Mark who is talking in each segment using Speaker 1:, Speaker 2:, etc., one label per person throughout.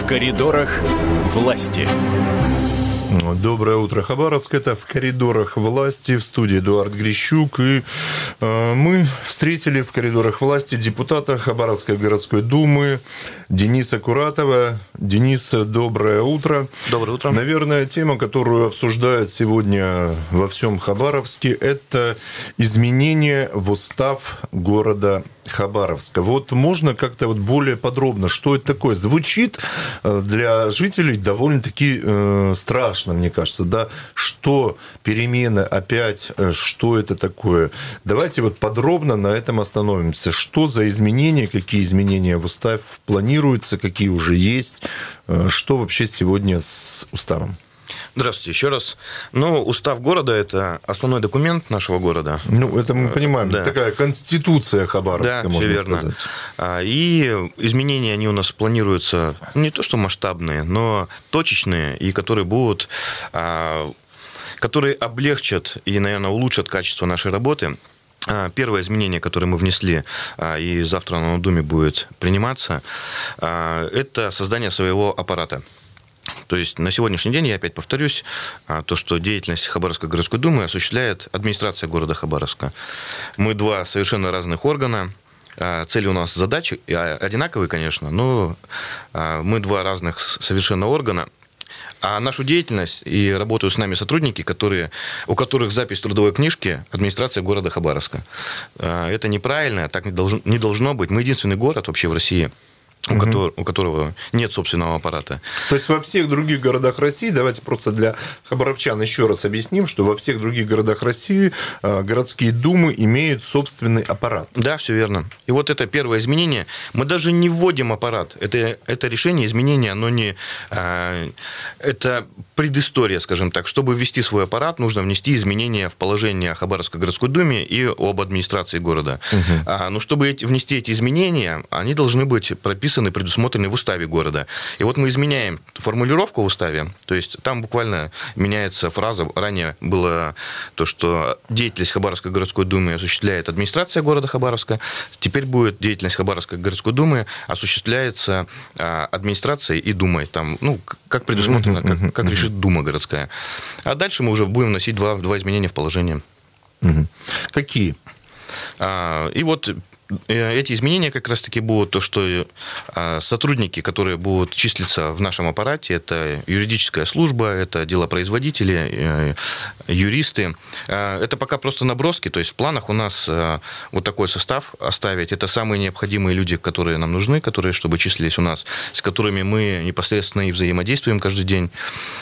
Speaker 1: коридорах власти.
Speaker 2: Доброе утро, Хабаровск. Это «В коридорах власти», в студии Эдуард Грищук. И мы встретили в коридорах власти депутата Хабаровской городской думы Дениса Куратова. Денис, доброе утро.
Speaker 3: Доброе утро.
Speaker 2: Наверное, тема, которую обсуждают сегодня во всем Хабаровске, это изменения в устав города Хабаровска. Вот можно как-то вот более подробно, что это такое? Звучит для жителей довольно-таки страшно, мне кажется, да? Что перемены опять, что это такое? Давайте вот подробно на этом остановимся. Что за изменения, какие изменения в устав планируются, какие уже есть? Что вообще сегодня с уставом?
Speaker 3: Здравствуйте еще раз. Устав города – это основной документ нашего города.
Speaker 2: Это мы понимаем. Да. Такая конституция Хабаровска,
Speaker 3: да,
Speaker 2: можно
Speaker 3: верно
Speaker 2: сказать.
Speaker 3: И изменения, они у нас планируются не то что масштабные, но точечные, и которые будут, которые облегчат и, наверное, улучшат качество нашей работы. Первое изменение, которое мы внесли, и завтра оно на Думе будет приниматься, это создание своего аппарата. То есть на сегодняшний день, я опять повторюсь, то, что деятельность Хабаровской городской думы осуществляет администрация города Хабаровска. Мы два совершенно разных органа. Цели у нас, задачи одинаковые, конечно, но мы два разных совершенно органа. А нашу деятельность и работают с нами сотрудники, у которых запись в трудовой книжке администрация города Хабаровска. Это неправильно, так не должно быть. Мы единственный город вообще в России, у которого нет собственного аппарата.
Speaker 2: То есть во всех других городах России, давайте просто для хабаровчан еще раз объясним, что во всех других городах России городские думы имеют собственный аппарат.
Speaker 3: Да, все верно. И вот это первое изменение. Мы даже не вводим аппарат. Это решение, изменение, оно не... Это предыстория, скажем так. Чтобы ввести свой аппарат, нужно внести изменения в положение о Хабаровской городской думе и об администрации города. Но чтобы внести эти изменения, они должны быть прописаны, предусмотрены в уставе города. И вот мы изменяем формулировку в уставе, то есть там буквально меняется фраза. Ранее было то, что деятельность Хабаровской городской думы осуществляет администрация города Хабаровска. Теперь будет деятельность Хабаровской городской думы осуществляется администрацией и думой. Там, как предусмотрено, как решит дума городская. А дальше мы уже будем вносить два изменения в положение.
Speaker 2: Какие?
Speaker 3: И вот эти изменения как раз-таки будут то, что сотрудники, которые будут числиться в нашем аппарате, это юридическая служба, это делопроизводители, юристы. Это пока просто наброски, то есть в планах у нас вот такой состав оставить. Это самые необходимые люди, которые нам нужны, чтобы числились у нас, с которыми мы непосредственно и взаимодействуем каждый день.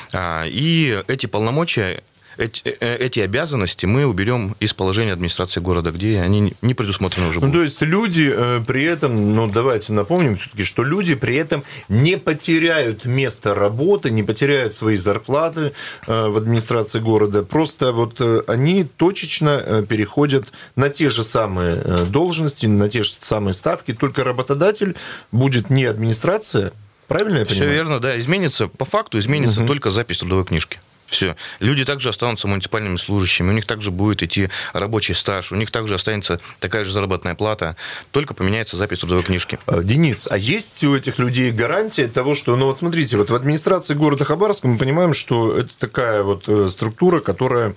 Speaker 3: И эти полномочия, эти обязанности мы уберем из положения администрации города, где они не предусмотрены уже будут.
Speaker 2: То есть люди при этом, давайте напомним все-таки, что люди при этом не потеряют место работы, не потеряют свои зарплаты в администрации города, просто вот они точечно переходят на те же самые должности, на те же самые ставки, только работодатель будет не администрация, правильно я понимаю?
Speaker 3: Все верно, да, по факту изменится только запись трудовой книжки. Все. Люди также останутся муниципальными служащими, у них также будет идти рабочий стаж, у них также останется такая же заработная плата, только поменяется запись трудовой книжки.
Speaker 2: Денис, а есть у этих людей гарантия того, что, смотрите, вот в администрации города Хабаровска мы понимаем, что это такая вот структура, которая,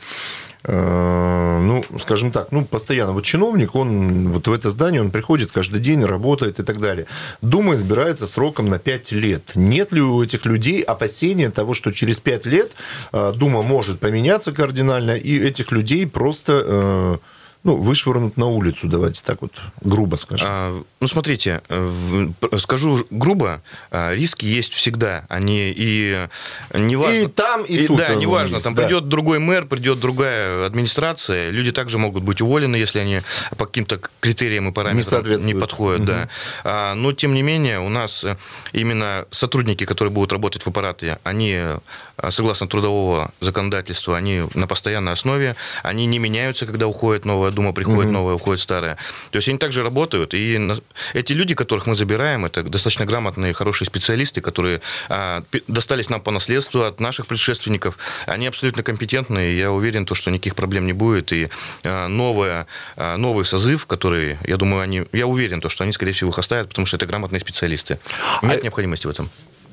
Speaker 2: скажем так, постоянно. Вот чиновник, он вот в это здание, он приходит каждый день, работает и так далее. Дума избирается сроком на 5 лет. Нет ли у этих людей опасения того, что через 5 лет Дума может поменяться кардинально, и этих людей просто вышвырнут на улицу, давайте так вот грубо скажем.
Speaker 3: Смотрите, скажу грубо, риски есть всегда. Они и неважно.
Speaker 2: И там, и тут.
Speaker 3: Да, неважно. Там придет другой мэр, придет другая администрация. Люди также могут быть уволены, если они по каким-то критериям и параметрам не подходят. Да. Но, тем не менее, у нас именно сотрудники, которые будут работать в аппарате, они, согласно трудового законодательства, они на постоянной основе, они не меняются, когда уходит новая дума, приходит новая, уходит старая. То есть они также работают, и эти люди, которых мы забираем, это достаточно грамотные, хорошие специалисты, которые достались нам по наследству от наших предшественников. Они абсолютно компетентны, и я уверен, что никаких проблем не будет. И новый созыв, который, я думаю, я уверен, что они, скорее всего, их оставят, потому что это грамотные специалисты. Нет необходимости в этом.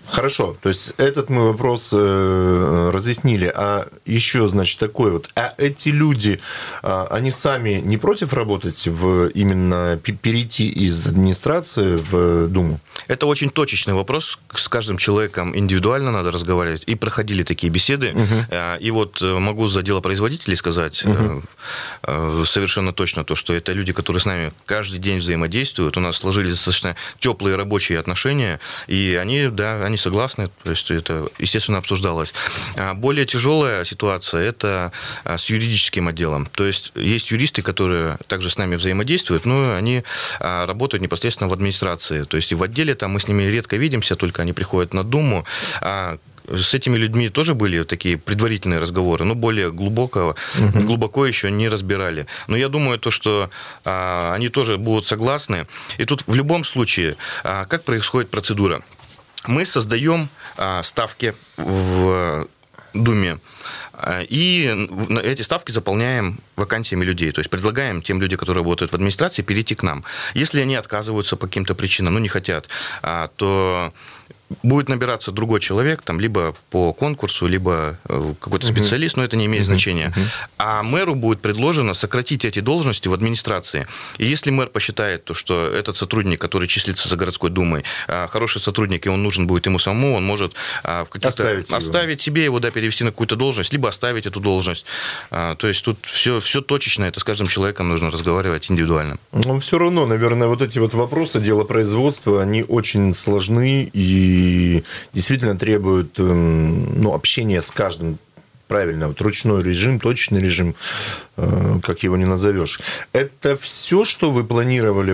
Speaker 2: Хорошо, то есть этот мы вопрос разъяснили. А еще, значит, такой вот. А эти люди, они сами не против работать именно перейти из администрации в Думу?
Speaker 3: Это очень точечный вопрос. С каждым человеком индивидуально надо разговаривать. И проходили такие беседы. И вот могу за делопроизводителей сказать совершенно точно то, что это люди, которые с нами каждый день взаимодействуют. У нас сложились достаточно теплые рабочие отношения. И они согласны, то есть это, естественно, обсуждалось. Более тяжелая ситуация – это с юридическим отделом. То есть есть юристы, которые также с нами взаимодействуют, но они работают непосредственно в администрации. То есть и в отделе там мы с ними редко видимся, только они приходят на Думу. С этими людьми тоже были такие предварительные разговоры, но более глубоко еще не разбирали. Но я думаю, что они тоже будут согласны. И тут в любом случае, как происходит процедура? Мы создаем ставки в Думе, и эти ставки заполняем вакансиями людей. То есть предлагаем тем людям, которые работают в администрации, перейти к нам. Если они отказываются по каким-то причинам, не хотят, то будет набираться другой человек, там, либо по конкурсу, либо какой-то специалист, но это не имеет значения. А мэру будет предложено сократить эти должности в администрации. И если мэр посчитает, что этот сотрудник, который числится за городской думой, хороший сотрудник, и он нужен будет ему самому, он может оставить себе его, перевести на какую-то должность, либо оставить эту должность. То есть тут все точечно, это с каждым человеком нужно разговаривать индивидуально.
Speaker 2: Но все равно, наверное, вот эти вот вопросы делопроизводства, они очень сложны и действительно требуют общения с каждым. Правильно, вот ручной режим, точный режим, как его не назовешь. Это все, что вы планировали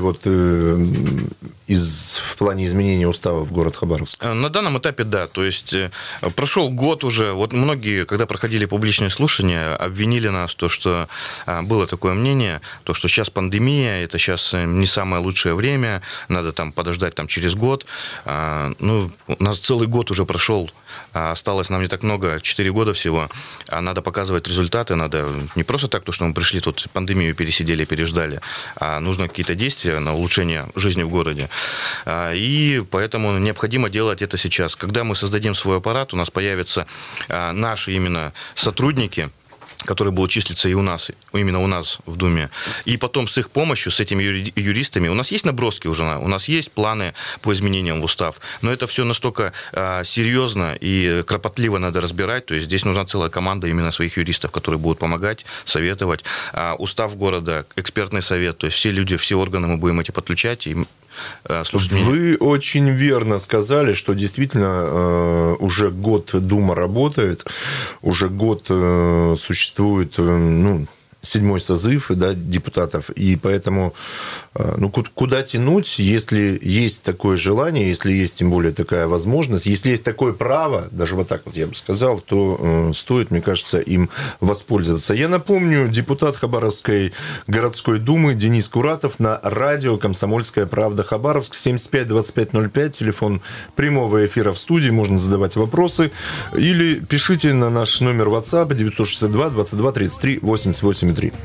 Speaker 2: в плане изменения устава в город Хабаровск? На
Speaker 3: данном этапе, да. То есть прошел год уже. Вот многие, когда проходили публичные слушания, обвинили нас, что было такое мнение, что сейчас пандемия, это сейчас не самое лучшее время, надо подождать через год. У нас целый год уже прошел, осталось нам не так много, 4 года всего. А надо показывать результаты, надо не просто так, что мы пришли тут, пандемию пересидели, переждали, а нужно какие-то действия на улучшение жизни в городе. И поэтому необходимо делать это сейчас. Когда мы создадим свой аппарат, у нас появятся наши именно сотрудники, которые будут числиться именно у нас в Думе. И потом с их помощью, с этими юристами, у нас есть наброски уже, у нас есть планы по изменениям в устав, но это все настолько серьезно и кропотливо надо разбирать, то есть здесь нужна целая команда именно своих юристов, которые будут помогать, советовать. Устав города, экспертный совет, то есть все люди, все органы мы будем эти подключать и
Speaker 2: Вы очень верно сказали, что действительно уже год Дума работает, уже год существует, 7-й созыв депутатов, и поэтому куда тянуть, если есть такое желание, если есть тем более такая возможность, если есть такое право, даже вот так вот я бы сказал, то стоит, мне кажется, им воспользоваться. Я напомню, депутат Хабаровской городской думы Денис Куратов на радио «Комсомольская правда» Хабаровск, 75-25-05, телефон прямого эфира в студии, можно задавать вопросы, или пишите на наш номер WhatsApp 962 22 33 88 3.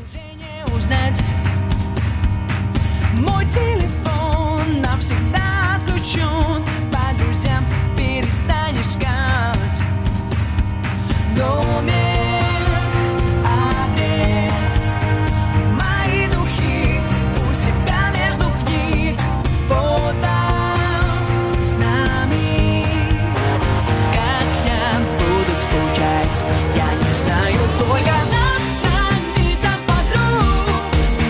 Speaker 4: Мой телефон навсегда отключен, по друзьям перестань искать. В доме адрес, мои духи у себя между книг, фото с нами. Как я буду скучать, я не знаю, только нас.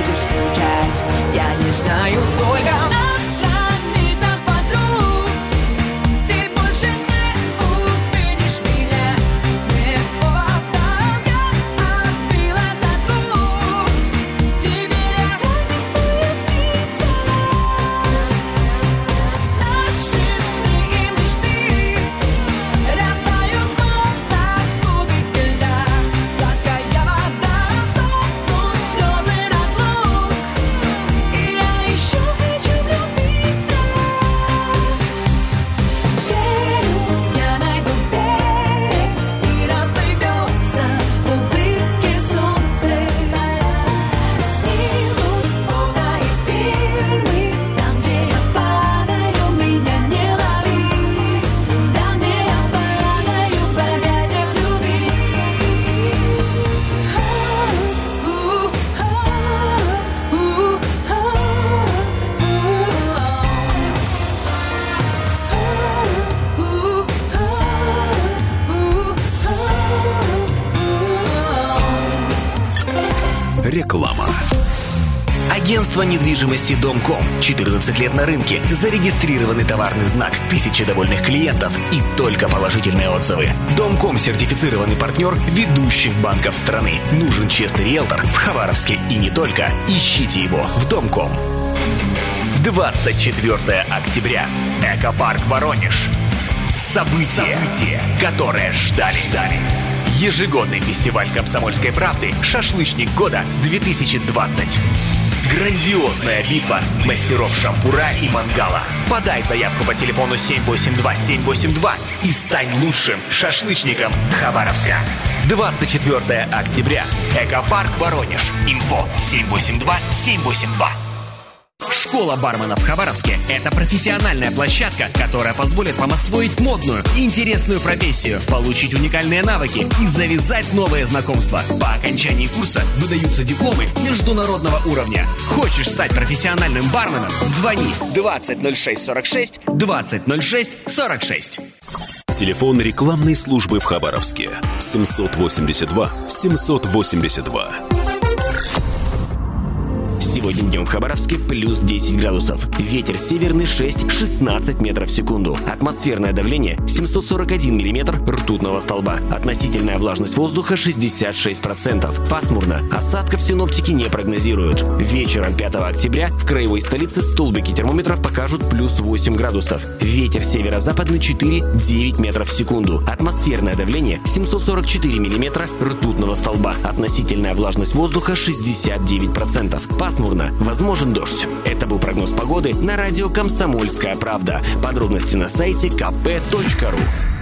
Speaker 4: будешь скучать. Я не знаю только на страницах подруг ты больше не увидишь меня. Нет повода, я отбилась от рук. Теперь я не птица. Наши сны и мечты растают словно кубики льда. Сладкая вода, сохнут слезы разлук. И я еще хочу влюбиться. Верю, я найду берег и расплывется в улыбке солнце. Снимут фото и фильмы, там, где я падаю, меня не лови. Там, где я падаю в объятиях любви.
Speaker 1: Реклама.
Speaker 5: Агентство недвижимости «Домком». 14 лет на рынке. Зарегистрированный товарный знак. 1000 довольных клиентов и только положительные отзывы. «Домком» — сертифицированный партнер ведущих банков страны. Нужен честный риэлтор в Хабаровске и не только. Ищите его в «Домком». 24 октября. Экопарк Воронеж. Событие, которое ждали. Ежегодный фестиваль комсомольской правды «Шашлычник года 2020». Грандиозная битва мастеров шампура и мангала. Подай заявку по телефону 782-782 и стань лучшим шашлычником Хабаровска. 24 октября. Экопарк Воронеж. Инфо 782-782. Школа бармена в Хабаровске – это профессиональная площадка, которая позволит вам освоить модную и интересную профессию, получить уникальные навыки и завязать новые знакомства. По окончании курса выдаются дипломы международного уровня. Хочешь стать профессиональным барменом? Звони 200646 200646.
Speaker 1: Телефон рекламной службы в Хабаровске 782 782.
Speaker 5: Сегодня днем в Хабаровске плюс 10 градусов. Ветер северный 6-16 метров в секунду. Атмосферное давление 741 миллиметр ртутного столба. Относительная влажность воздуха 66%. Пасмурно. Осадков синоптики не прогнозируют. Вечером 5 октября в краевой столице столбики термометров покажут плюс 8 градусов. Ветер северо-западный 4-9 метров в секунду. Атмосферное давление 744 миллиметра ртутного столба. Относительная влажность воздуха 69%. Пасмурно. Возможен дождь. Это был прогноз погоды на радио «Комсомольская правда». Подробности на сайте kp.ru.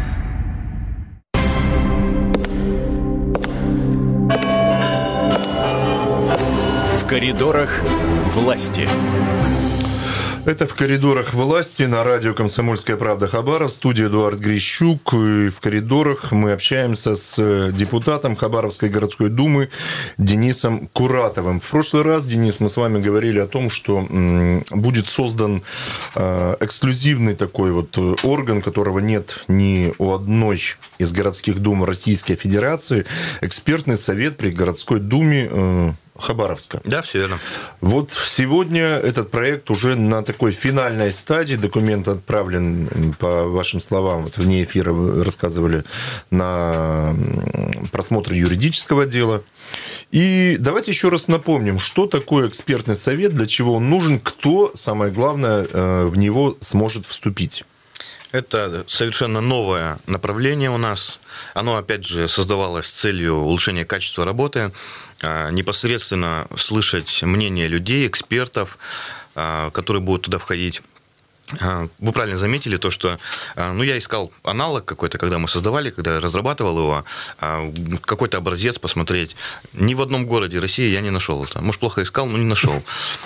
Speaker 1: В коридорах власти.
Speaker 2: Это «В коридорах власти» на радио «Комсомольская правда» Хабаров. В студии Эдуард Грищук. И в коридорах мы общаемся с депутатом Хабаровской городской думы Денисом Куратовым. В прошлый раз, Денис, мы с вами говорили о том, что будет создан эксклюзивный такой вот орган, которого нет ни у одной из городских дум Российской Федерации. Экспертный совет при городской думе Хабаровска.
Speaker 3: Да, все верно.
Speaker 2: Вот сегодня этот проект уже на такой финальной стадии. Документ отправлен, по вашим словам, вот вне эфира вы рассказывали, на просмотр юридического отдела. И давайте еще раз напомним, что такое экспертный совет, для чего он нужен, кто, самое главное, в него сможет вступить.
Speaker 3: Это совершенно новое направление у нас. Оно, опять же, создавалось с целью улучшения качества работы, непосредственно слышать мнение людей, экспертов, которые будут туда входить. Вы правильно заметили то, что я искал аналог какой-то, когда мы создавали, когда я разрабатывал его, какой-то образец посмотреть. Ни в одном городе России я не нашел это. Может, плохо искал, но не нашел.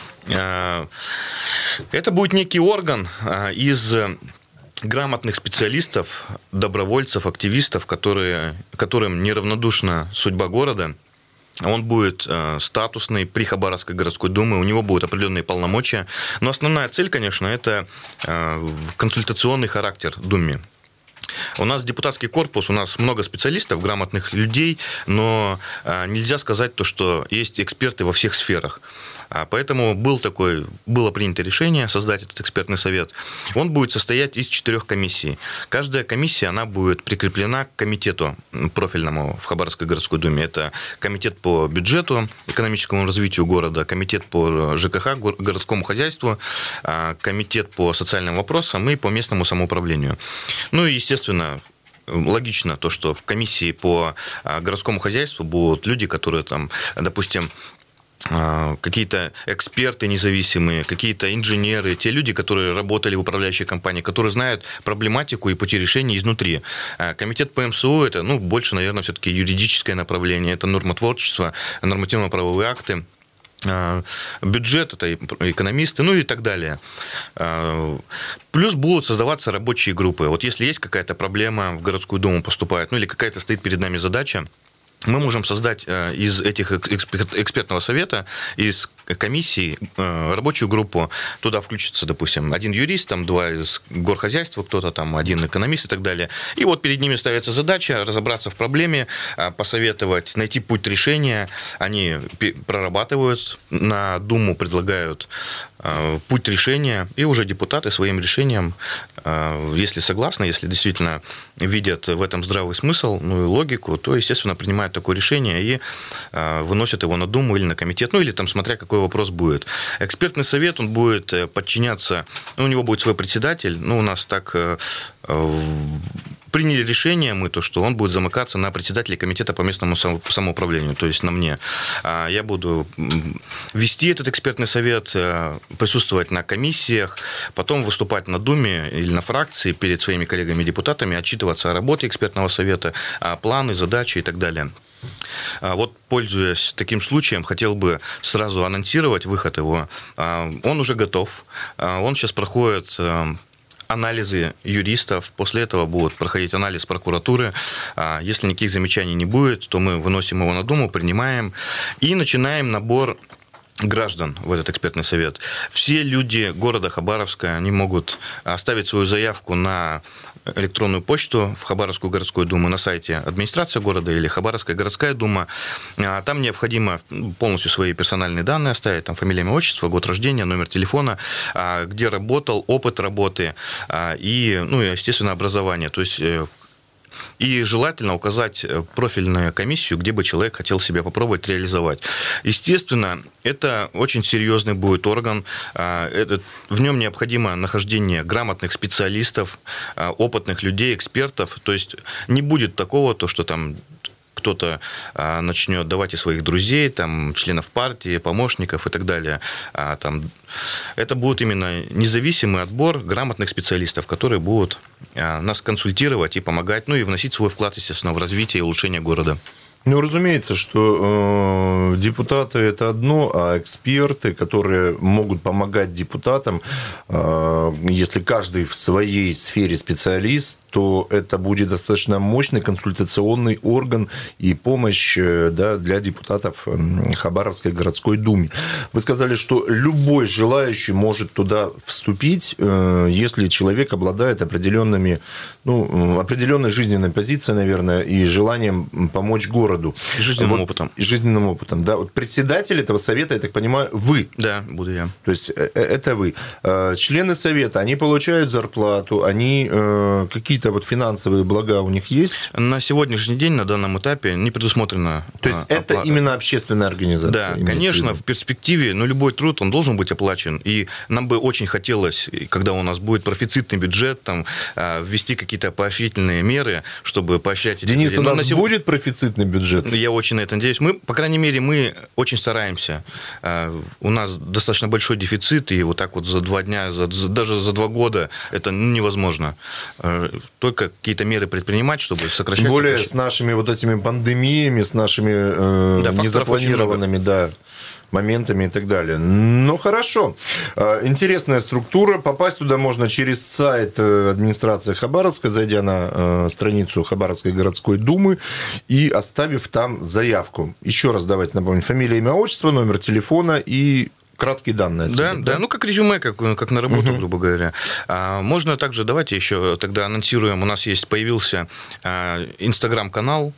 Speaker 3: Это будет некий орган из грамотных специалистов, добровольцев, активистов, которым неравнодушна судьба города. Он будет статусный при Хабаровской городской думе, у него будут определенные полномочия. Но основная цель, конечно, это консультационный характер думе. У нас депутатский корпус, у нас много специалистов, грамотных людей, но нельзя сказать то, что есть эксперты во всех сферах. Поэтому было принято решение создать этот экспертный совет. Он будет состоять из 4 комиссий. Каждая комиссия, она будет прикреплена к комитету профильному в Хабаровской городской думе. Это комитет по бюджету, экономическому развитию города, комитет по ЖКХ, городскому хозяйству, комитет по социальным вопросам и по местному самоуправлению. Ну и, естественно, логично то, что в комиссии по городскому хозяйству будут люди, которые там, допустим, какие-то эксперты независимые, какие-то инженеры, те люди, которые работали в управляющей компании, которые знают проблематику и пути решения изнутри. Комитет по МСУ – это, больше, наверное, все-таки юридическое направление, это нормотворчество, нормативно-правовые акты. Бюджет, это экономисты, и так далее. Плюс будут создаваться рабочие группы. Вот если есть какая-то проблема, в городскую думу поступает, или какая-то стоит перед нами задача, мы можем создать из этих экспертного совета, из комиссии рабочую группу. Туда включится, допустим, 1 юрист, 2 из горхозяйства, кто-то там, 1 экономист и так далее. И вот перед ними ставится задача разобраться в проблеме, посоветовать, найти путь решения. Они прорабатывают, на Думу предлагают путь решения, и уже депутаты своим решением, если согласны, если действительно видят в этом здравый смысл, и логику, то, естественно, принимают такое решение и выносят его на Думу или на комитет, или там, смотря какой вопрос будет. Экспертный совет, он будет подчиняться, у него будет свой председатель, у нас так приняли решение мы, то, что он будет замыкаться на председателе комитета по местному самоуправлению, то есть на мне. Я буду вести этот экспертный совет, присутствовать на комиссиях, потом выступать на Думе или на фракции перед своими коллегами-депутатами, отчитываться о работе экспертного совета, планы, задачи и так далее. Вот, пользуясь таким случаем, хотел бы сразу анонсировать выход его. Он уже готов, он сейчас проходит анализы юристов, после этого будет проходить анализ прокуратуры. Если никаких замечаний не будет, то мы выносим его на Думу, принимаем и начинаем набор граждан в этот экспертный совет. Все люди города Хабаровска, они могут оставить свою заявку на электронную почту в Хабаровскую городскую думу на сайте администрации города или Хабаровская городская дума. Там необходимо полностью свои персональные данные оставить, там фамилия, имя, отчество, год рождения, номер телефона, где работал, опыт работы и, естественно, образование. То есть и желательно указать профильную комиссию, где бы человек хотел себя попробовать реализовать. Естественно, это очень серьезный будет орган. В нем необходимо нахождение грамотных специалистов, опытных людей, экспертов. То есть не будет такого, то, что там кто-то начнет давать и своих друзей, там, членов партии, помощников и так далее. Это будет именно независимый отбор грамотных специалистов, которые будут нас консультировать и помогать, и вносить свой вклад, естественно, в развитие и улучшение города.
Speaker 2: Разумеется, что депутаты – это одно, а эксперты, которые могут помогать депутатам, если каждый в своей сфере специалист, то это будет достаточно мощный консультационный орган и помощь для депутатов Хабаровской городской думы. Вы сказали, что любой желающий может туда вступить, если человек обладает определенной жизненной позицией, наверное, и желанием помочь городу.
Speaker 3: И жизненным опытом.
Speaker 2: И жизненным опытом, да. Вот председатель этого совета, я так понимаю, вы.
Speaker 3: Да, буду я.
Speaker 2: То есть это вы. Члены совета, они получают зарплату, они какие-то финансовые блага у них есть?
Speaker 3: На сегодняшний день, на данном этапе, не предусмотрено.
Speaker 2: То есть это именно общественная организация?
Speaker 3: Да, конечно, в перспективе, любой труд, он должен быть оплачен. И нам бы очень хотелось, когда у нас будет профицитный бюджет, ввести какие-то поощрительные меры, чтобы поощрять эти людей.
Speaker 2: Денис, у нас будет профицитный бюджет?
Speaker 3: Я очень на это надеюсь. Мы, по крайней мере, мы очень стараемся. У нас достаточно большой дефицит, и вот так вот за 2 дня, даже за 2 года это невозможно. Только какие-то меры предпринимать, чтобы сокращать.
Speaker 2: Тем более с нашими этими пандемиями, с нашими незапланированными моментами и так далее. Хорошо. Интересная структура. Попасть туда можно через сайт администрации Хабаровска, зайдя на страницу Хабаровской городской думы и оставив там заявку. Еще раз давайте напомним. Фамилия, имя, отчество, номер телефона и краткие данные.
Speaker 3: Да, как резюме, как на работу, грубо говоря. Можно также, давайте еще тогда анонсируем, у нас появился Инстаграм-канал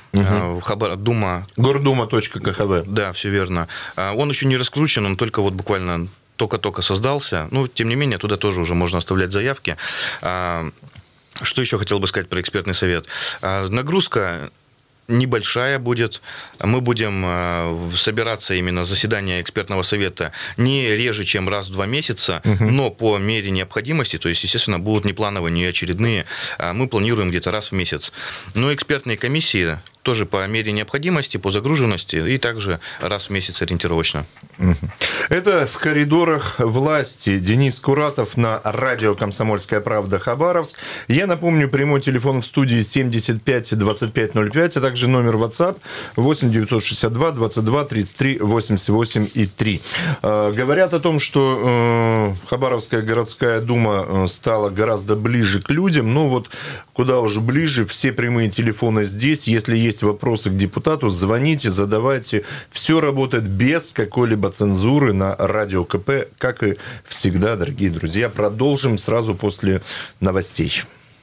Speaker 3: Дума.
Speaker 2: Гордума.кхв.
Speaker 3: Да, все верно. Он еще не раскручен, он только вот буквально только-только создался. Ну, тем не менее, туда тоже уже можно оставлять заявки. Что еще хотел бы сказать про экспертный совет? Нагрузка небольшая будет. Мы будем собираться именно заседание экспертного совета не реже, чем раз в 2 месяца, но по мере необходимости, то есть, естественно, будут не плановые, не очередные. Мы планируем где-то раз в месяц. Но экспертные комиссии тоже по мере необходимости, по загруженности и также раз в месяц ориентировочно.
Speaker 2: Это «В коридорах власти». Денис Куратов на радио «Комсомольская правда» Хабаровск. Я напомню, прямой телефон в студии 75 25 05, а также номер WhatsApp 8 962 22 33 88 и 3. Говорят о том, что Хабаровская городская дума стала гораздо ближе к людям. Ну вот куда уже ближе, все прямые телефоны здесь. Если есть вопросы к депутату, звоните, задавайте. Все работает без какой-либо цензуры на Радио КП, как и всегда, дорогие друзья. Продолжим сразу после новостей.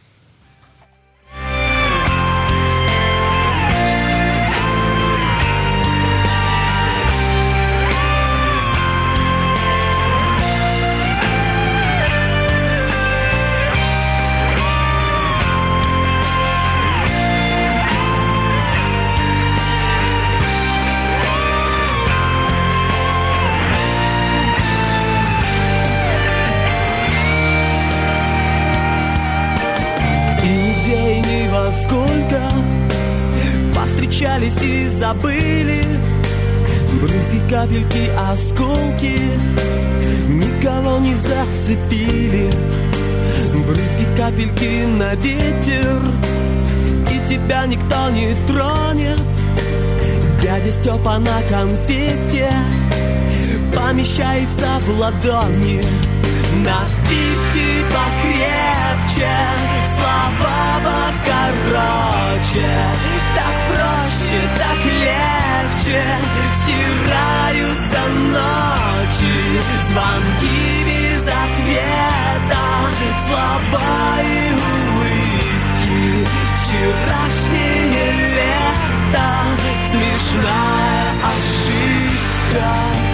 Speaker 6: Повстречались и забыли брызги, капельки, осколки, никого не зацепили. Брызги, капельки на ветер, и тебя никто не тронет. Дядя Степа на конфете помещается в ладони. Напитки покрепче, слова покороче. Так проще, так легче стираются ночи. Звонки без ответа, слова и улыбки. Вчерашнее лето, смешная ошибка.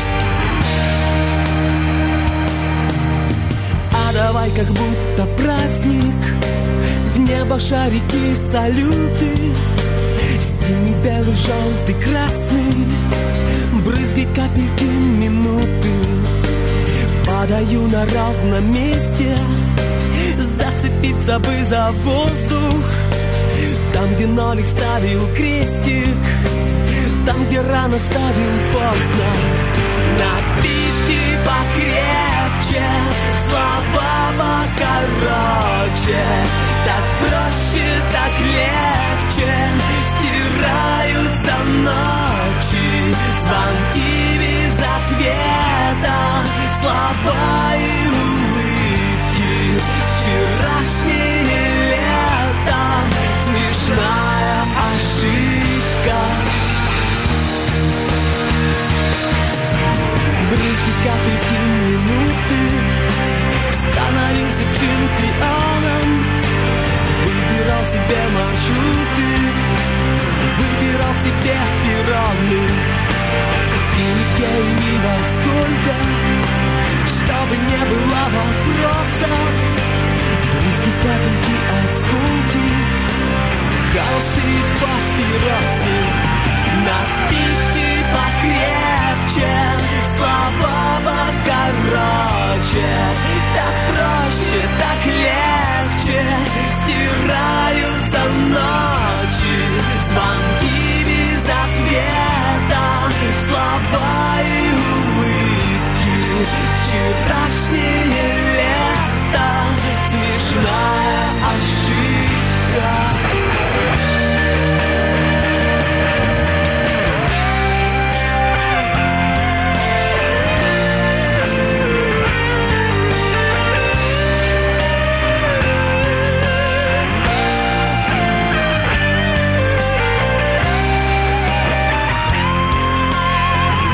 Speaker 6: А давай как будто праздник, в небо шарики, салюты. Синий, белый, желтый, красный, брызги, капельки, минуты. Падаю на ровном месте, зацепиться бы за воздух. Там, где нолик ставил крестик, там, где рано ставил поздно. Напитки покрепче, слова покороче. Так проще, так легче стираются ночи. Звонки без ответа, слова и улыбки. Вчерашнее лето, смешная ошибка. Брызги, капельки, минуты. Становился чемпионом, выбирал себе маршруты, выбирал себе перроны. И нигде и ни во сколько, чтобы не было вопросов. Брызги, капельки, осколки, холсты и папиросы. Напитки покрепче, слова покороче. Так проще, так легче стираются ночи. Звонки без ответа, слова и улыбки. Вчерашнее лето, смешная ошибка.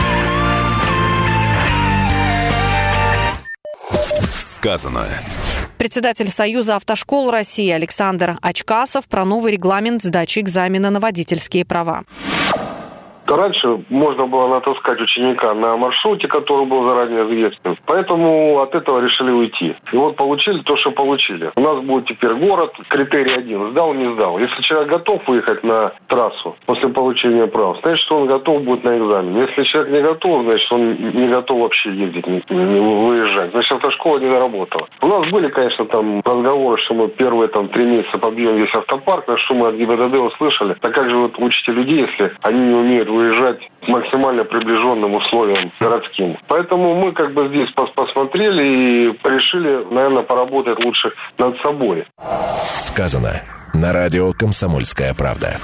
Speaker 1: Сказано.
Speaker 7: Председатель Союза автошкол России Александр Очкасов про новый регламент сдачи экзамена на водительские права.
Speaker 8: Раньше можно было натаскать ученика на маршруте, который был заранее известен. Поэтому от этого решили уйти. И вот получили то, что получили. У нас будет теперь город, критерий один. Сдал, не сдал. Если человек готов выехать на трассу после получения прав, значит, что он готов будет на экзамен. Если человек не готов, значит, он не готов вообще ездить, не выезжать. Значит, автошкола не доработала. У нас были, конечно, там разговоры, что мы первые 3 месяца побьем весь автопарк, на что мы от ГИБДД услышали. Так как же вот учите людей, если они не умеют выезжать к максимально приближенным условиям городским. Поэтому мы здесь посмотрели и решили, наверное, поработать лучше над собой.
Speaker 1: Сказано на радио «Комсомольская правда».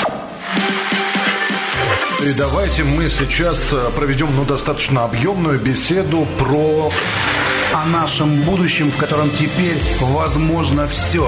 Speaker 9: И давайте мы сейчас проведем достаточно объемную беседу
Speaker 10: о нашем будущем, в котором теперь возможно все.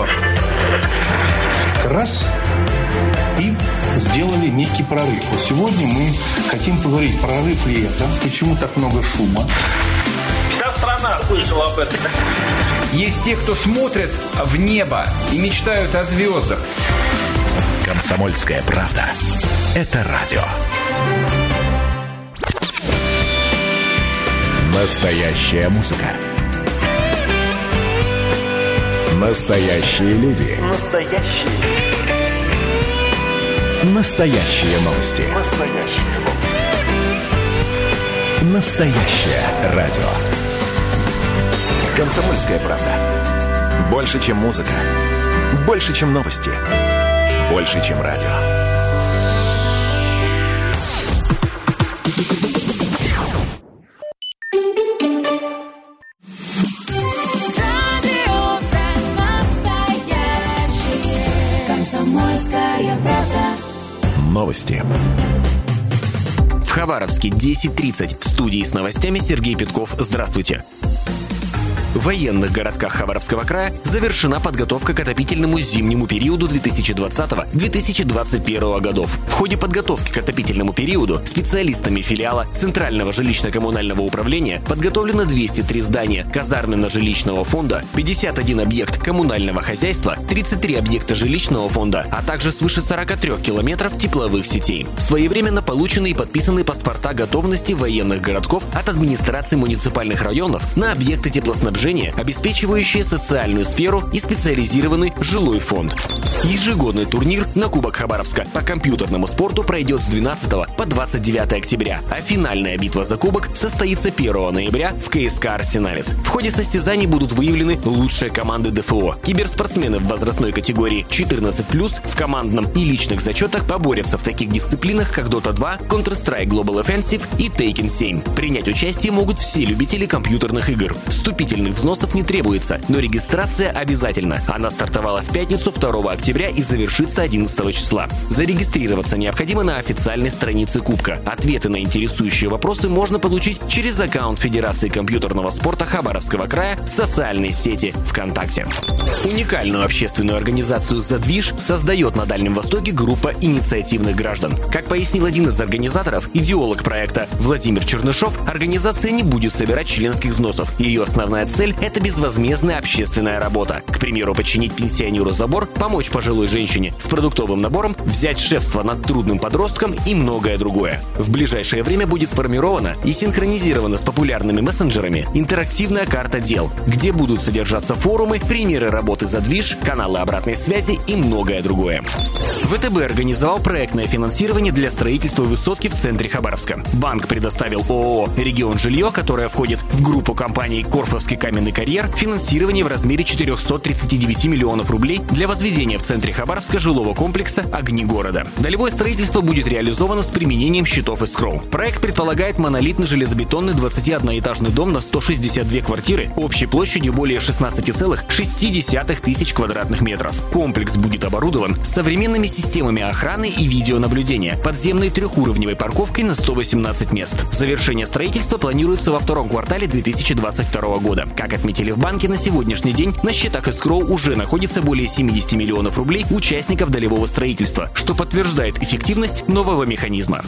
Speaker 11: Раз – и сделали некий прорыв. Вот сегодня мы хотим поговорить, прорыв ли это, почему так много шума.
Speaker 12: Вся страна слышала об этом.
Speaker 5: Есть те, кто смотрят в небо и мечтают о звездах.
Speaker 1: «Комсомольская правда» – это радио. Настоящая музыка. Настоящие люди. Настоящие новости. Настоящее радио. «Комсомольская правда». Больше, чем музыка. Больше, чем новости. Больше, чем радио.
Speaker 4: «Комсомольская правда».
Speaker 1: Новости.
Speaker 5: В Хабаровске 10:30. В студии с новостями Сергей Петков. Здравствуйте. В военных городках Хабаровского края завершена подготовка к отопительному зимнему периоду 2020-2021 годов. В ходе подготовки к отопительному периоду специалистами филиала Центрального жилищно-коммунального управления подготовлено 203 здания казарменно-жилищного фонда, 51 объект коммунального хозяйства, 33 объекта жилищного фонда, а также свыше 43 километров тепловых сетей. Своевременно получены и подписаны паспорта готовности военных городков от администрации муниципальных районов на объекты теплоснабжения, обеспечивающие социальную сферу и специализированный жилой фонд. Ежегодный турнир на Кубок Хабаровска по компьютерному спорту пройдет с 12 по 29 октября, а финальная битва за Кубок состоится 1 ноября в КСК «Арсеналец». В ходе состязаний будут выявлены лучшие команды ДФО. Киберспортсмены в возрастной категории 14+, в командном и личных зачетах поборются в таких дисциплинах, как Dota 2, Counter-Strike Global Offensive и Taken 7. Принять участие могут все любители компьютерных игр. Вступительных взносов не требуется, но регистрация обязательна. Она стартовала в пятницу 2 октября и завершится 11 числа. Зарегистрироваться необходимо на официальной странице Кубка. Ответы на интересующие вопросы можно получить через аккаунт Федерации компьютерного спорта Хабаровского края в социальной сети ВКонтакте. Уникальную общественную организацию «Задвиж» создает на Дальнем Востоке группа инициативных граждан. Как пояснил один из организаторов, идеолог проекта Владимир Чернышов, организация не будет собирать членских взносов. Ее основная цель – это безвозмездная общественная работа. К примеру, починить пенсионеру забор, помочь пожилой женщине с продуктовым набором, взять шефство над трудным подростком и многое другое. В ближайшее время будет сформирована и синхронизирована с популярными мессенджерами интерактивная карта дел, где будут содержаться форумы, примеры работы «Задвиж», каналы обратной связи и многое другое. ВТБ организовал проектное финансирование для строительства высотки в центре Хабаровска. Банк предоставил ООО «Регион Жилье», которая входит в группу компаний «Корфовский каменный карьер», финансирование в размере 439 миллионов рублей для возведения в центре Хабаровска жилого комплекса «Огни города». Долевое строительство будет реализовано с применением счетов эскроу. Проект предполагает монолитный железобетонный 21-этажный дом на 162 квартиры общей площадью более 16,6 тысяч квадратных метров. Комплекс будет оборудован современными системами охраны и видеонаблюдения, подземной трехуровневой парковкой на 118 мест. Завершение строительства планируется во втором квартале 2022 года. Как отметили в банке, на сегодняшний день на счетах эскроу уже находится более 70 миллионов рублей участников долевого строительства, что подтверждает эффективность нового механизма.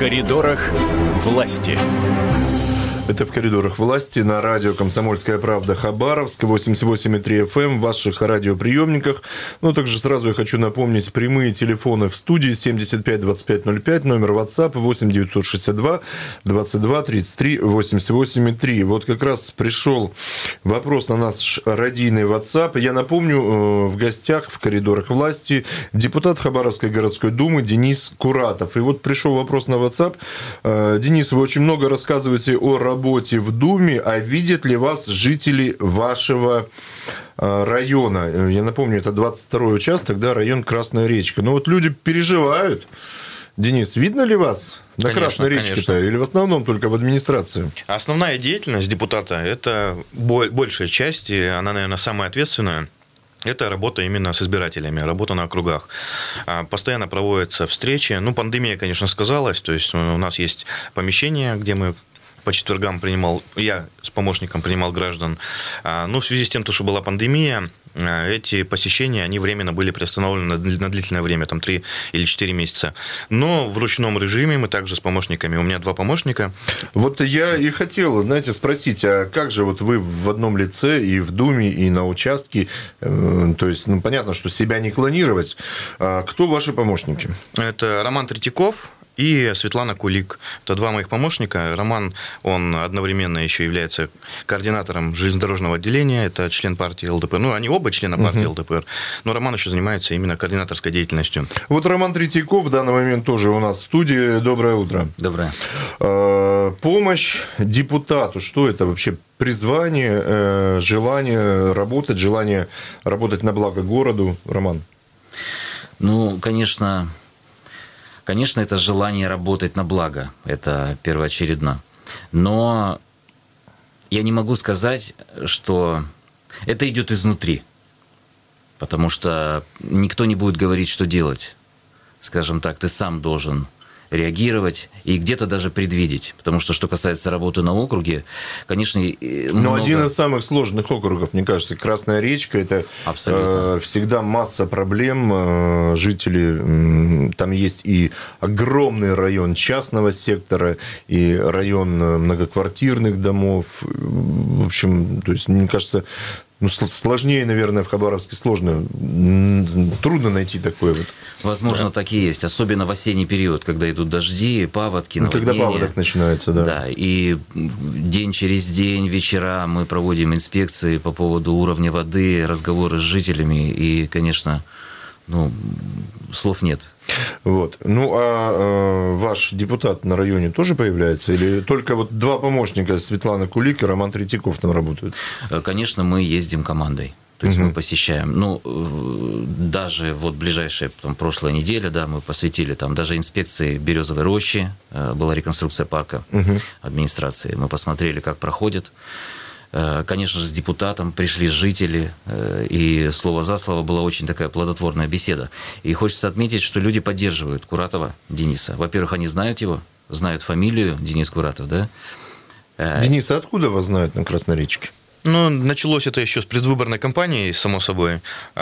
Speaker 5: коридорах власти.
Speaker 2: Это «В коридорах власти» на радио «Комсомольская правда» Хабаровск, 88,3 FM в ваших радиоприемниках. Ну, также сразу я хочу напомнить прямые телефоны в студии 75 25 05, номер WhatsApp 8 962 22 33 88,3. Вот как раз пришел вопрос на наш радийный WhatsApp. Я напомню, в гостях в «Коридорах власти» депутат Хабаровской городской думы Денис Куратов. И вот пришел вопрос на WhatsApp. Денис, вы очень много рассказываете о работе в Думе, а видят ли вас жители вашего района? Я напомню, это 22-й участок, да, район Красная Речка. Но вот люди переживают. Денис, видно ли вас на Красной Речке-то? Или в основном только в администрации?
Speaker 3: Основная деятельность депутата – это большая часть, и она, наверное, самая ответственная. Это работа именно с избирателями, работа на округах. Постоянно проводятся встречи. Ну, пандемия, конечно, сказалась. То есть у нас есть помещение, где мы по четвергам я с помощником принимал граждан. Но в связи с тем, что была пандемия, эти посещения, они временно были приостановлены на длительное время, там 3 или 4 месяца. Но в ручном режиме мы также с помощниками, у меня 2 помощника. Вот я и хотел, знаете, спросить, а как же вот вы в одном лице и в Думе, и на участке, то есть, ну, понятно, что себя не клонировать. Кто ваши помощники? Это Роман Третьяков и Светлана Кулик. Это 2 моих помощника. Роман, он одновременно еще является координатором железнодорожного отделения, это член партии ЛДПР. Ну, они оба члены партии ЛДПР, но Роман еще занимается именно координаторской деятельностью. Вот Роман Третьяков в данный момент тоже у нас в студии. Доброе утро.
Speaker 13: Доброе.
Speaker 2: Помощь депутату, что это вообще? Призвание, желание работать на благо городу. Роман?
Speaker 13: Ну, конечно, это желание работать на благо, это первоочередно. Но я не могу сказать, что это идет изнутри, потому что никто не будет говорить, что делать. Скажем так, ты сам должен реагировать и где-то даже предвидеть. Потому что касается работы на округе, конечно, много...
Speaker 2: один из самых сложных округов, мне кажется, Красная Речка, это всегда масса проблем. Жители, там есть и огромный район частного сектора, и район многоквартирных домов. В общем, то есть, мне кажется, сложнее, наверное, в Хабаровске сложно. Трудно найти такое вот.
Speaker 13: Возможно, так и есть. Особенно в осенний период, когда идут дожди, паводки, наводнения.
Speaker 2: Когда паводок начинается, да.
Speaker 13: Да, и день через день, вечера мы проводим инспекции по поводу уровня воды, разговоры с жителями. И, конечно, слов нет.
Speaker 2: Вот. Ну, а ваш депутат на районе тоже появляется? Или только вот 2 помощника, Светлана Кулик и Роман Третьяков, там работают?
Speaker 13: Конечно, мы ездим командой. То есть мы посещаем. Даже вот ближайшая прошлая неделя, да, мы посвятили там даже инспекции Березовой рощи, была реконструкция парка администрации. Мы посмотрели, как проходит. Конечно же, с депутатом пришли жители, и слово за слово была очень такая плодотворная беседа. И хочется отметить, что люди поддерживают Куратова Дениса. Во-первых, они знают его, знают фамилию Денис Куратов, да?
Speaker 2: Денис, а откуда вас знают на Красной Речке?
Speaker 3: Началось это еще с предвыборной кампании, само собой.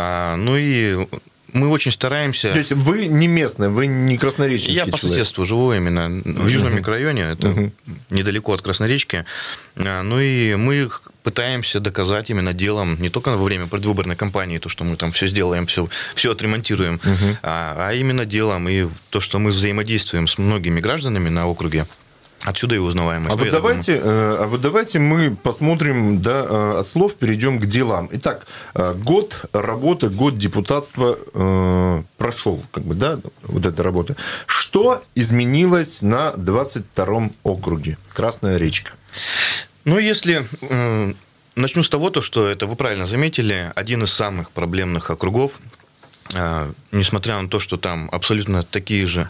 Speaker 3: И мы очень стараемся...
Speaker 2: То есть вы не местный, вы не краснореченский человек?
Speaker 3: Я по соседству живу именно в Южном микрорайоне, это недалеко от Красной Речки. И мы пытаемся доказать именно делом, не только во время предвыборной кампании, то, что мы там все сделаем, все отремонтируем, а именно делом и то, что мы взаимодействуем с многими гражданами на округе. Отсюда и узнаваемость.
Speaker 2: А вот давайте мы посмотрим, да, от слов перейдем к делам. Итак, год работы, год депутатства прошел, да, вот эта работа. Что изменилось на 22-м округе Красная Речка?
Speaker 3: Если начну с того, что это вы правильно заметили, один из самых проблемных округов, несмотря на то, что там абсолютно такие же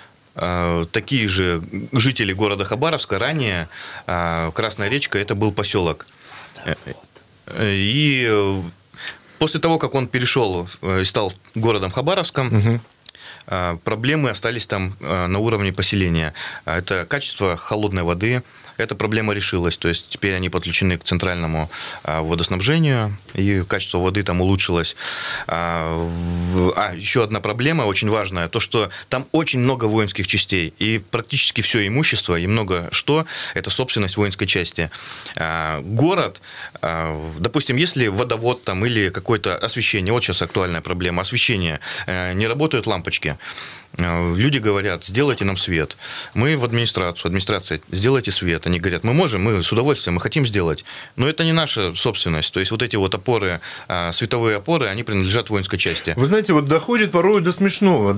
Speaker 3: жители города Хабаровска. Ранее Красная Речка – это был поселок. И после того, как он перешел и стал городом Хабаровском, проблемы остались там на уровне поселения. Это качество холодной воды, эта проблема решилась. То есть теперь они подключены к центральному водоснабжению, и качество воды там улучшилось. Еще одна проблема очень важная, то, что там очень много воинских частей, и практически все имущество, и много что, это собственность воинской части. Город, допустим, если водовод там или какое-то освещение, вот сейчас актуальная проблема, освещение, не работают лампочки, люди говорят, сделайте нам свет. Мы в администрация, сделайте свет. Они говорят, мы можем, мы с удовольствием, мы хотим сделать. Но это не наша собственность. То есть вот эти вот опоры, световые опоры, они принадлежат воинской части.
Speaker 2: Вы знаете, вот доходит порой до смешного,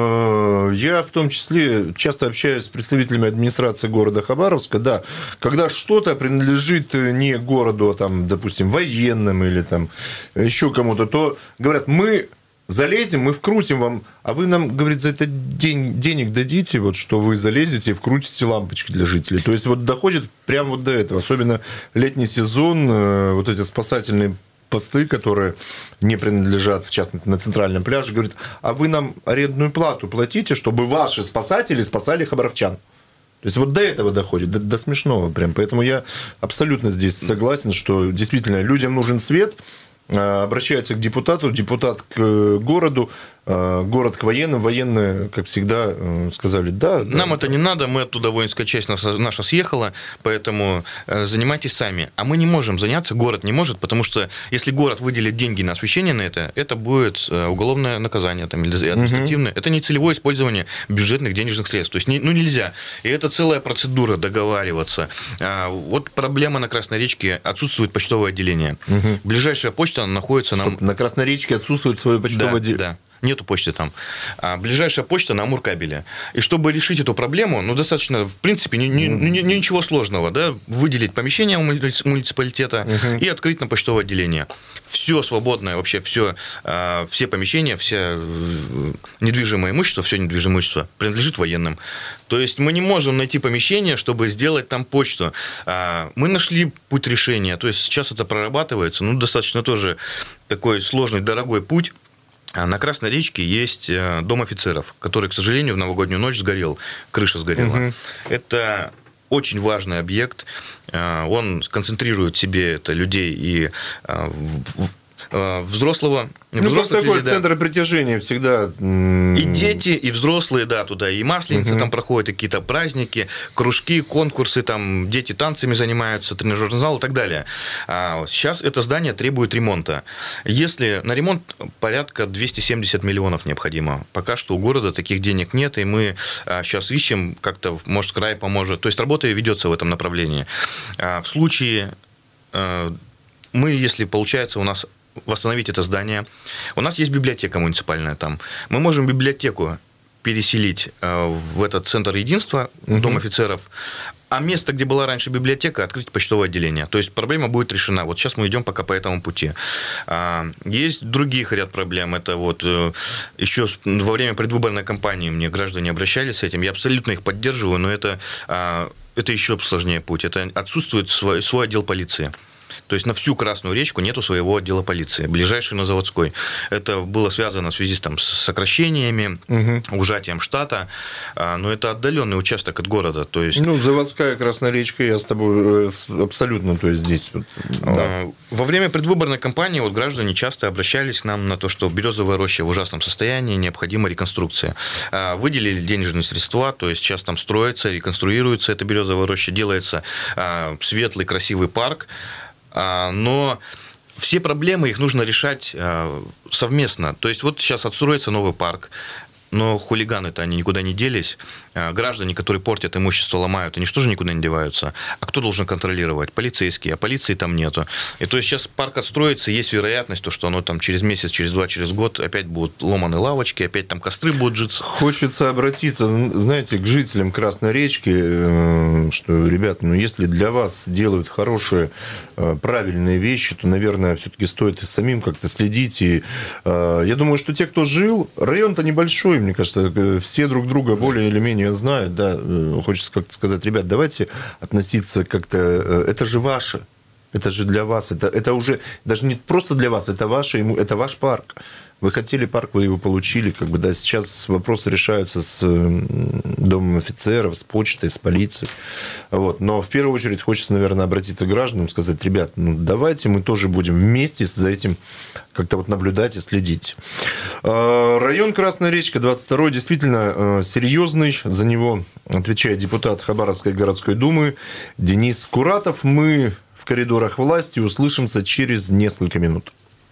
Speaker 2: да. Я в том числе часто общаюсь с представителями администрации города Хабаровска, да, когда что-то принадлежит не городу, а там, допустим, военным или там еще кому-то, то говорят, мы залезем, мы вкрутим вам, а вы нам, говорит, за это денег дадите, вот, что вы залезете и вкрутите лампочки для жителей. То есть вот доходит прямо вот до этого. Особенно летний сезон, вот эти спасательные посты, которые не принадлежат, в частности, на центральном пляже, говорит, а вы нам арендную плату платите, чтобы ваши спасатели спасали хабаровчан. То есть вот до этого доходит, до смешного прям. Поэтому я абсолютно здесь согласен, что действительно людям нужен свет. Обращаются к депутату, депутат к городу, город к военным, военные, как всегда, сказали, да.
Speaker 3: Нам это не надо, мы оттуда, воинская часть наша съехала, поэтому занимайтесь сами. А мы не можем заняться, город не может, потому что если город выделит деньги на освещение на это будет уголовное наказание там, или административное. Это не целевое использование бюджетных денежных средств. То есть нельзя. И это целая процедура договариваться. Вот проблема на Красной речке, отсутствует почтовое отделение. Ближайшая почта находится
Speaker 2: на Красной речке отсутствует свое почтовое отделение?
Speaker 3: Да. Нету почты там. Ближайшая почта на Амуркабеле. И чтобы решить эту проблему, достаточно, в принципе, ничего сложного, да, выделить помещение муниципалитета и открыть на почтовое отделение. Все свободное, вообще все помещения, все недвижимое имущество, принадлежит военным. То есть мы не можем найти помещение, чтобы сделать там почту. Мы нашли путь решения. То есть сейчас это прорабатывается. Достаточно тоже такой сложный, дорогой путь. На Красной речке есть дом офицеров, который, к сожалению, в новогоднюю ночь сгорел, крыша сгорела. Это очень важный объект, он концентрирует в себе людей и взрослого.
Speaker 2: Просто такой центр притяжения всегда.
Speaker 3: И дети, и взрослые, да, туда и масленицы там проходят, и какие-то праздники, кружки, конкурсы, там дети танцами занимаются, тренажерный зал и так далее. Сейчас это здание требует ремонта. Если на ремонт порядка 270 миллионов необходимо. Пока что у города таких денег нет, и мы сейчас ищем, как-то, может, край поможет. То есть работа ведется в этом направлении. В случае если получается у нас восстановить это здание. У нас есть библиотека муниципальная там. Мы можем библиотеку переселить в этот центр единства, дом офицеров, а место, где была раньше библиотека, открыть почтовое отделение. То есть проблема будет решена. Вот сейчас мы идем пока по этому пути. Есть других ряд проблем. Это вот еще во время предвыборной кампании мне граждане обращались с этим. Я абсолютно их поддерживаю, но это еще сложнее путь. Это отсутствует свой отдел полиции. То есть на всю Красную речку нету своего отдела полиции, ближайший на Заводской. Это было связано в связи с сокращениями, ужатием штата, но это отдаленный участок от города. То есть...
Speaker 2: Заводская, Красная речка, я с тобой абсолютно, то есть здесь. Да.
Speaker 3: Во время предвыборной кампании граждане часто обращались к нам на то, что Березовая роща в ужасном состоянии, необходима реконструкция. Выделили денежные средства, то есть сейчас там строится, реконструируется эта Березовая роща, делается светлый, красивый парк. Но все проблемы, их нужно решать совместно. То есть вот сейчас отстроится новый парк, но хулиганы-то они никуда не делись. Граждане, которые портят имущество, ломают, они что же никуда не деваются? А кто должен контролировать? Полицейские. А полиции там нету. И то есть сейчас парк отстроится, есть вероятность, что оно там через месяц, через два, через год опять будут ломаны лавочки, опять там костры будут житься.
Speaker 2: Хочется обратиться, знаете, к жителям Красной речки, что, ребят, если для вас делают хорошие, правильные вещи, то, наверное, все-таки стоит и самим как-то следить. И я думаю, что те, кто жил, район-то небольшой, мне кажется, все друг друга более или менее знают, да, хочется как-то сказать, ребят, давайте относиться как-то, это же ваше, это же для вас, это уже даже не просто для вас, это ваше, это ваш парк. Вы хотели парк, вы его получили. Как бы, да, сейчас вопросы решаются с домом офицеров, с почтой, с полицией. Вот. Но в первую очередь хочется, наверное, обратиться к гражданам, сказать: ребят, ну давайте мы тоже будем вместе за этим как-то вот наблюдать и следить. Район Красная Речка, 22-й, действительно серьезный. За него отвечает депутат Хабаровской городской думы Денис Куратов. Мы в коридорах власти услышимся через несколько минут.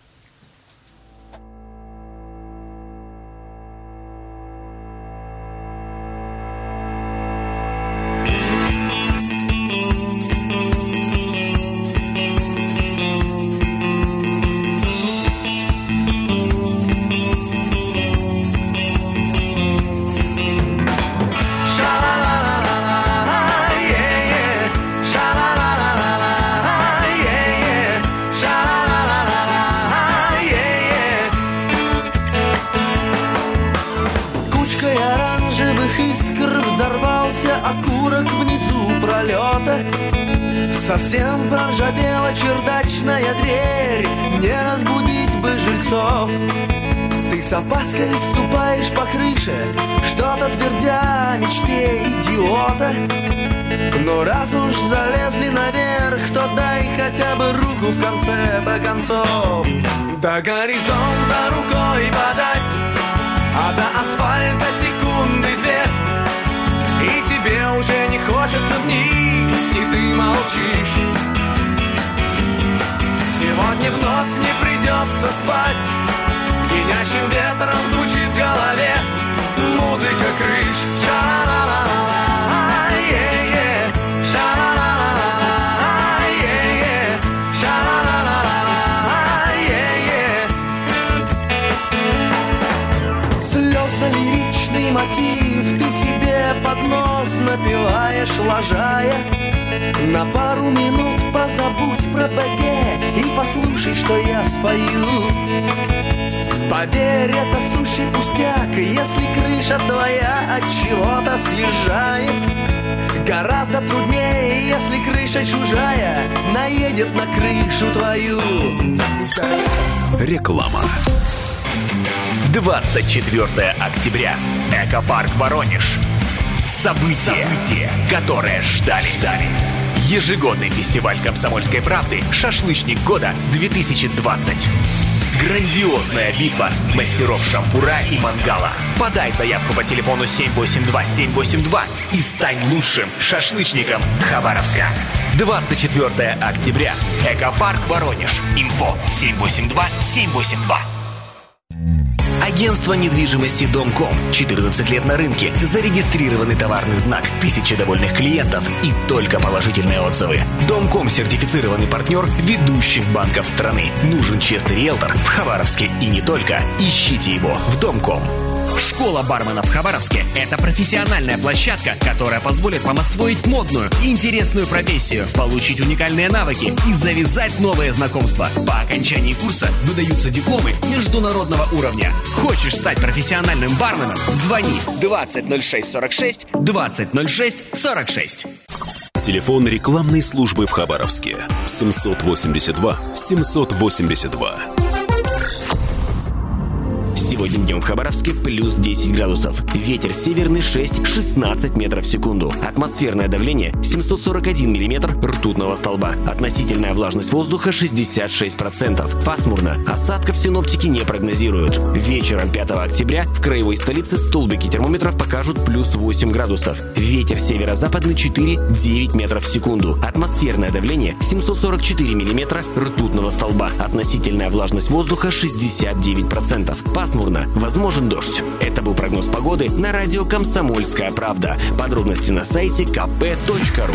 Speaker 6: Совсем проржавела чердачная дверь, не разбудить бы жильцов. Ты с опаской ступаешь по крыше, что-то твердя мечте идиота. Но раз уж залезли наверх, то дай хотя бы руку в конце-то концов. До горизонта рукой подать, а до асфальта секунды две, и тебе уже не хочется вниз, и ты молчишь. Сегодня вновь не придется спать, пьянящим ветром звучит в голове музыка крыш. Ша-ла-ла-ла-ла, е-е, ша-ла-ла-ла-ла, е-е, ша-ла-ла-ла-ла, е-е. Слезно-лиричный мотив ты себе под нос напеваешь, лажая. На пару минут позабудь про БГ и послушай, что я спою. Поверь, это сущий пустяк, если крыша твоя от чего-то съезжает. Гораздо труднее, если крыша чужая наедет на крышу твою.
Speaker 5: Реклама. 24 октября. Экопарк Воронеж. Событие, которое ждали. Ежегодный фестиваль комсомольской правды «Шашлычник года 2020». Грандиозная битва мастеров шампура и мангала. Подай заявку по телефону 782-782 и стань лучшим шашлычником Хабаровска. 24 октября. Экопарк Воронеж. Инфо 782-782. Агентство недвижимости «Домком». 14 лет на рынке. Зарегистрированный товарный знак. 1000 довольных клиентов и только положительные отзывы. «Домком» — сертифицированный партнер ведущих банков страны. Нужен честный риэлтор в Хабаровске и не только. Ищите его в «Домком». Школа барменов в Хабаровске – это профессиональная площадка, которая позволит вам освоить модную и интересную профессию, получить уникальные навыки и завязать новые знакомства. По окончании курса выдаются дипломы международного уровня. Хочешь стать профессиональным барменом? Звони 200646 200646.
Speaker 14: Телефон рекламной службы в Хабаровске 782 782.
Speaker 5: Сегодня днем в Хабаровске плюс 10 градусов. Ветер северный 6-16 метров в секунду. Атмосферное давление 741 миллиметр ртутного столба. Относительная влажность воздуха 66%. Пасмурно. Осадков синоптики не прогнозируют. Вечером 5 октября в краевой столице столбики термометров покажут плюс 8 градусов. Ветер северо-западный 4-9 метров в секунду. Атмосферное давление 744 миллиметра ртутного столба. Относительная влажность воздуха 69%. Пасмурно. Возможен дождь. Это был прогноз погоды на радио «Комсомольская правда». Подробности на сайте kp.ru.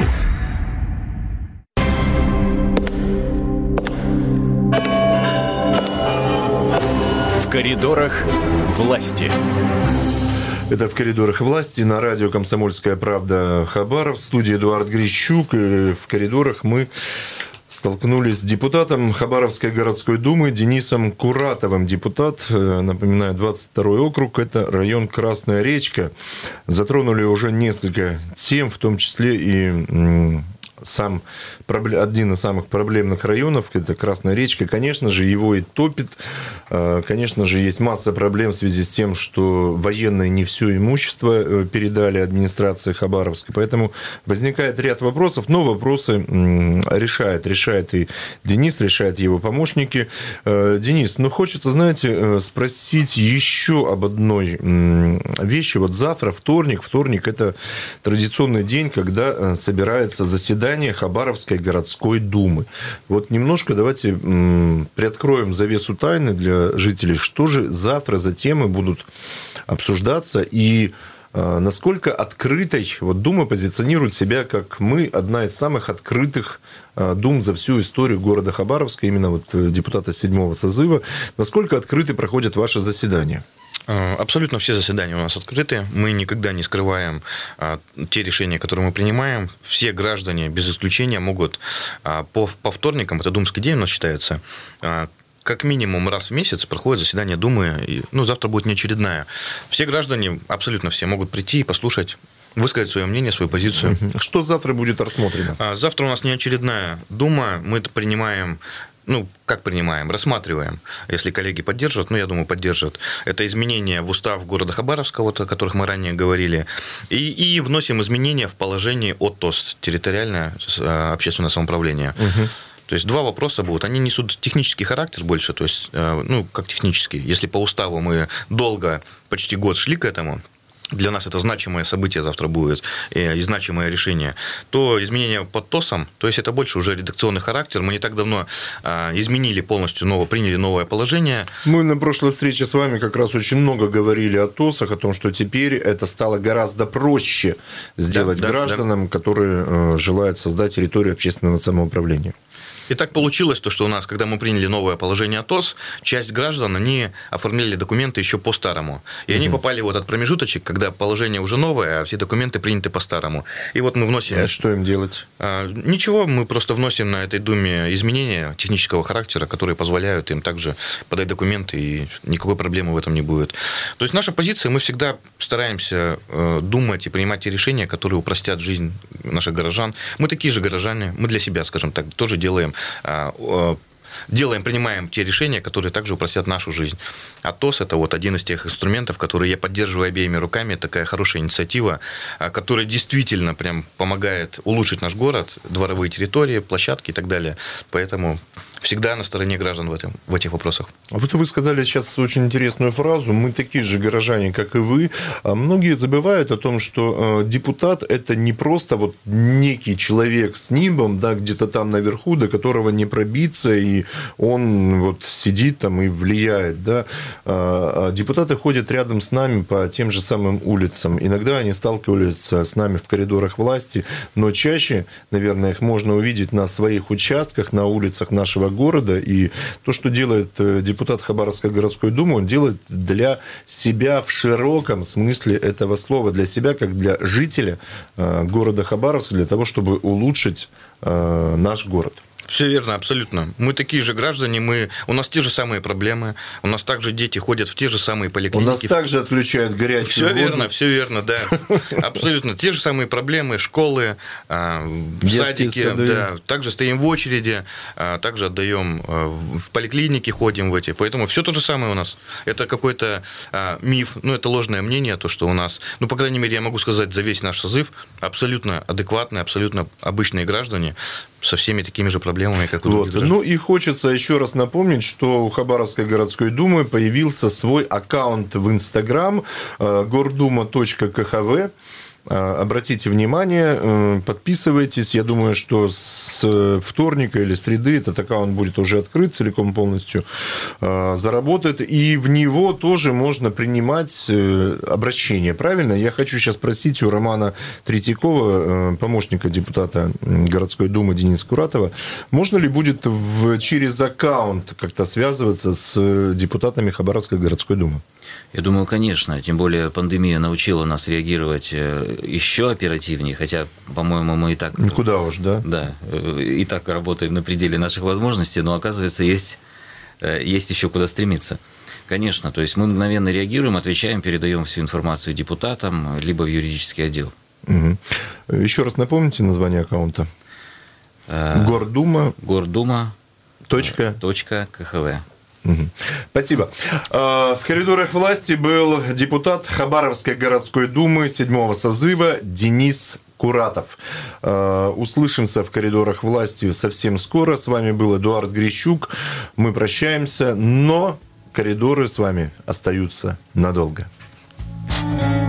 Speaker 14: В коридорах власти.
Speaker 2: Это «В коридорах власти» на радио «Комсомольская правда» Хабаров. В студии Эдуард Грищук. И в коридорах мы столкнулись с депутатом Хабаровской городской думы Денисом Куратовым. Депутат, напоминаю, 22-й округ, это район Красная Речка. Затронули уже несколько тем, в том числе и один из самых проблемных районов, это Красная Речка. Конечно же, его и топит. Конечно же, есть масса проблем в связи с тем, что военные не все имущество передали администрации Хабаровска. Поэтому возникает ряд вопросов, но вопросы решает и Денис, решает его помощники. Денис, хочется, знаете, спросить еще об одной вещи. Вот завтра, вторник, это традиционный день, когда собирается заседание Хабаровской городской думы. Вот немножко давайте приоткроем завесу тайны для жителей. Что же завтра за темы будут обсуждаться и насколько открытой Дума позиционирует себя как одна из самых открытых дум за всю историю города Хабаровска, именно депутата 7-го созыва. Насколько открыты проходят ваши заседания?
Speaker 3: Абсолютно все заседания у нас открыты. Мы никогда не скрываем те решения, которые мы принимаем. Все граждане, без исключения, могут по вторникам, это думский день у нас считается, как минимум раз в месяц проходит заседание Думы. И, завтра будет неочередная. Все граждане, абсолютно все, могут прийти и послушать, высказать свое мнение, свою позицию.
Speaker 2: Что завтра будет рассмотрено?
Speaker 3: Завтра у нас неочередная Дума. Мы это принимаем... рассматриваем, если коллеги поддержат, я думаю, поддержат. Это изменения в устав города Хабаровска, о которых мы ранее говорили, и вносим изменения в положение от ТОС, территориальное общественное самоуправление. То есть два вопроса будут. Они несут технический характер больше, то есть, как технический. Если по уставу мы долго, почти год шли к этому, для нас это значимое событие завтра будет и значимое решение, то изменения под ТОСом, то есть это больше уже редакционный характер. Мы не так давно изменили полностью, приняли новое положение.
Speaker 2: Мы на прошлой встрече с вами как раз очень много говорили о ТОСах, о том, что теперь это стало гораздо проще сделать гражданам, которые желают создать территорию общественного самоуправления.
Speaker 3: И так получилось, что у нас, когда мы приняли новое положение ТОС, часть граждан, они оформляли документы еще по-старому. И они попали в этот промежуточек, когда положение уже новое, а все документы приняты по-старому. И мы вносим...
Speaker 2: А что им делать?
Speaker 3: Ничего, мы просто вносим на этой Думе изменения технического характера, которые позволяют им также подать документы, и никакой проблемы в этом не будет. То есть наша позиция, мы всегда стараемся думать и принимать те решения, которые упростят жизнь наших горожан. Мы такие же горожане, мы для себя, скажем так, тоже принимаем те решения, которые также упростят нашу жизнь. А ТОС – это один из тех инструментов, которые я поддерживаю обеими руками. Такая хорошая инициатива, которая действительно прям помогает улучшить наш город, дворовые территории, площадки и так далее. Поэтому всегда на стороне граждан в этих вопросах.
Speaker 2: Вы сказали сейчас очень интересную фразу. Мы такие же горожане, как и вы. Многие забывают о том, что депутат – это не просто некий человек с нимбом, где-то там наверху, до которого не пробиться, и он сидит там и влияет. Депутаты ходят рядом с нами по тем же самым улицам. Иногда они сталкиваются с нами в коридорах власти, но чаще, наверное, их можно увидеть на своих участках, на улицах нашего города. И то, что делает депутат Хабаровской городской думы, он делает для себя в широком смысле этого слова, для себя как для жителя города Хабаровска, для того, чтобы улучшить наш город.
Speaker 3: Все верно, абсолютно. Мы такие же граждане, у нас те же самые проблемы, у нас также дети ходят в те же самые поликлиники.
Speaker 2: У нас также отключают горячую воду.
Speaker 3: Все верно, да. Абсолютно. Те же самые проблемы, школы, садики. Да. Также стоим в очереди, также отдаем в поликлинике, ходим в эти. Поэтому все то же самое у нас. Это какой-то миф, это ложное мнение, то, что у нас, по крайней мере, я могу сказать за весь наш созыв, абсолютно адекватные, абсолютно обычные граждане, со всеми такими же проблемами, как у других граждан.
Speaker 2: И хочется еще раз напомнить, что у Хабаровской городской думы появился свой аккаунт в Инстаграм гордума.кхв. Обратите внимание, подписывайтесь. Я думаю, что с вторника или среды этот аккаунт будет уже открыт целиком полностью, заработает. И в него тоже можно принимать обращения. Правильно? Я хочу сейчас спросить у Романа Третьякова, помощника депутата городской думы Дениса Куратова, можно ли будет через аккаунт как-то связываться с депутатами Хабаровской городской думы?
Speaker 13: Я думаю, конечно. Тем более пандемия научила нас реагировать еще оперативнее, хотя, по-моему, мы и так...
Speaker 2: Куда уж, да?
Speaker 13: Да, и так работаем на пределе наших возможностей, но, оказывается, есть еще куда стремиться. Конечно, то есть мы мгновенно реагируем, отвечаем, передаем всю информацию депутатам, либо в юридический отдел.
Speaker 2: Угу. Еще раз напомните название аккаунта. Гордума.
Speaker 13: Гордума.кхв.
Speaker 2: Спасибо. В коридорах власти был депутат Хабаровской городской думы 7-го созыва Денис Куратов. Услышимся в коридорах власти совсем скоро. С вами был Эдуард Грищук. Мы прощаемся, но коридоры с вами остаются надолго.